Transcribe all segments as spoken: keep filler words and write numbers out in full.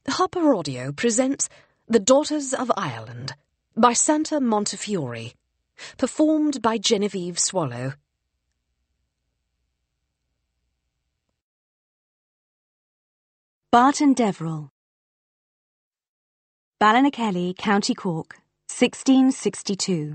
Harper Audio presents The Daughters of Ireland by Santa Montefiore, performed by Genevieve Swallow. Barton Deverill. Ballinackelly, County Cork, sixteen sixty-two.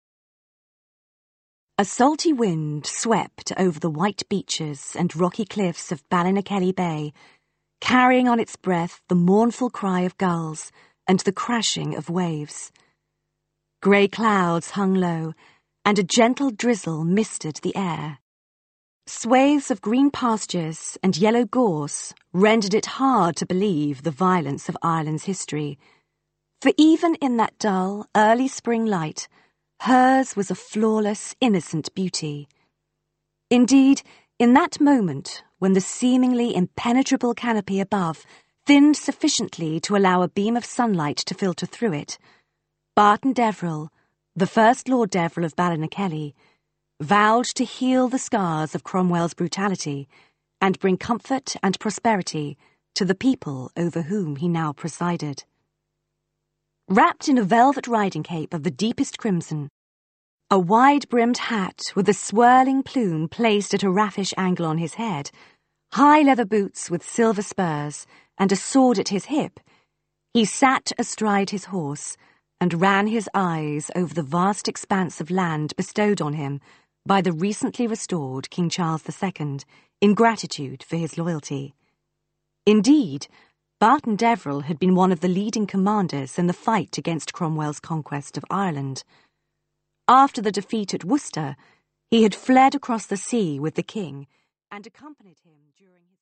A salty wind swept over the white beaches and rocky cliffs of Ballinackelly Bay, carrying on its breath the mournful cry of gulls and the crashing of waves. Grey clouds hung low, and a gentle drizzle misted the air. Swathes of green pastures and yellow gorse rendered it hard to believe the violence of Ireland's history, for even in that dull, early spring light, hers was a flawless, innocent beauty. Indeed, in that moment, when the seemingly impenetrable canopy above thinned sufficiently to allow a beam of sunlight to filter through it, Barton Deverill, the first Lord Deverill of Ballinackelly, vowed to heal the scars of Cromwell's brutality and bring comfort and prosperity to the people over whom he now presided. Wrapped in a velvet riding cape of the deepest crimson, a wide-brimmed hat with a swirling plume placed at a raffish angle on his head, high leather boots with silver spurs, and a sword at his hip, he sat astride his horse and ran his eyes over the vast expanse of land bestowed on him by the recently restored King Charles the Second in gratitude for his loyalty. Indeed, Barton Deverill had been one of the leading commanders in the fight against Cromwell's conquest of Ireland. After the defeat at Worcester, he had fled across the sea with the king and accompanied him during his